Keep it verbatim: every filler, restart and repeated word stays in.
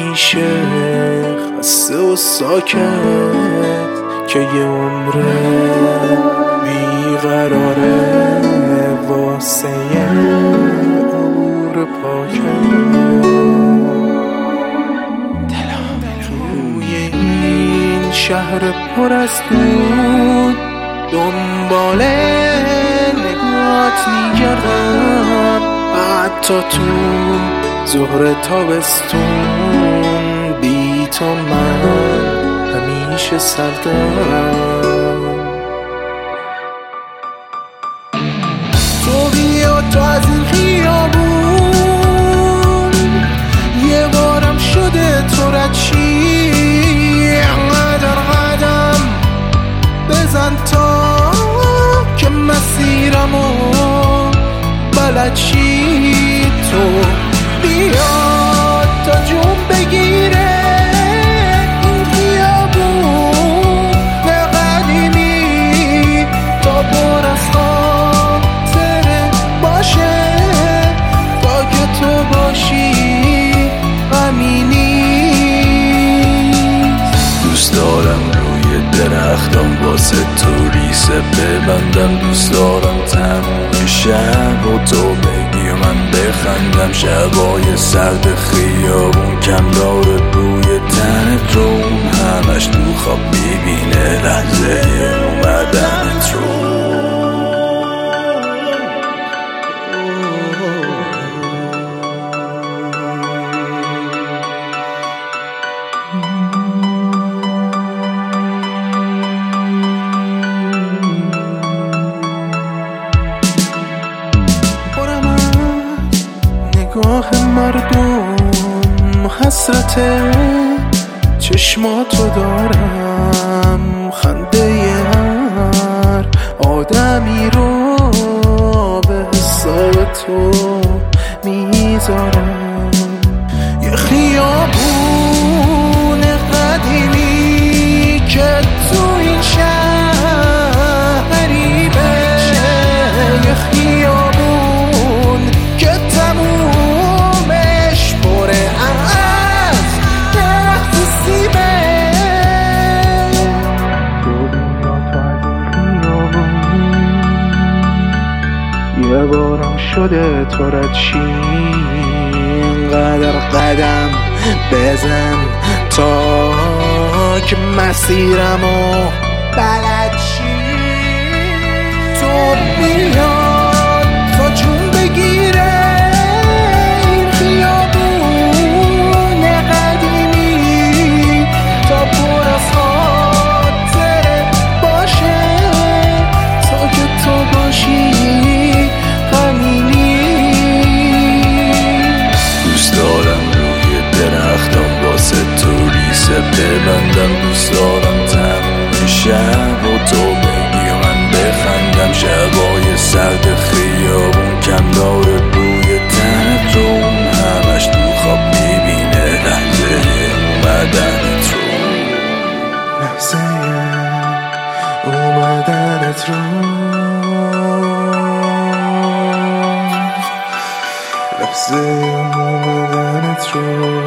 همیشه خسته و ساکت که یه عمره بیقراره واسه یه عبور پاکت. توی این شهر پر از دود دنبال نگاهت میگردم، حتی تو ظهر تابستون بی تو من همیشه سردم. تو بیا تو از این خیابون یه بارم شده تو رد چی، انقدر قدم بزن تا که مسیرمو بلد چی. تو بیا تا جون بگیره این خیابون قدیمی تا پر از خاطره باشه، تا که تو باشی غمی نیست. دوست دارم روی درختان واسه تو ریسه ببندم، دوست دارم تموم شب و تو بگی و من بخندم. شبای سرد خیابون کم داره بوی تنت رو، اون همش تو خواب میبینه لحظه اومدنت رو. نگاه مردم حسرت چشماتو دارم، خنده هر آدمی رو به حساب تو میذارم. یه خیابون قدیمی که تو این شهر غریبه، یه خیابون که تمومش پره از درخت سیبه. تو بیا تو از این خیابون یه بارم شده تو رد چی، اینقدر قدم بزن تا که مسیرمو بلد چی. تو بیا تا جون بگیره این خیابون قدیمی تا پر از خاطره باشه، تا که تو باشی غمی نیست. دوست دارم روی درختان واسه تو ریسه ببندم، دوست دارم تموم شب و تو بگی و من بخندم. شبای سرد خیابون کم داره بوی تنت رو، اون همش تو خواب میبینه لحظه اومدنت رو. لحظه اومدنت رو، لحظه اومدنت رو.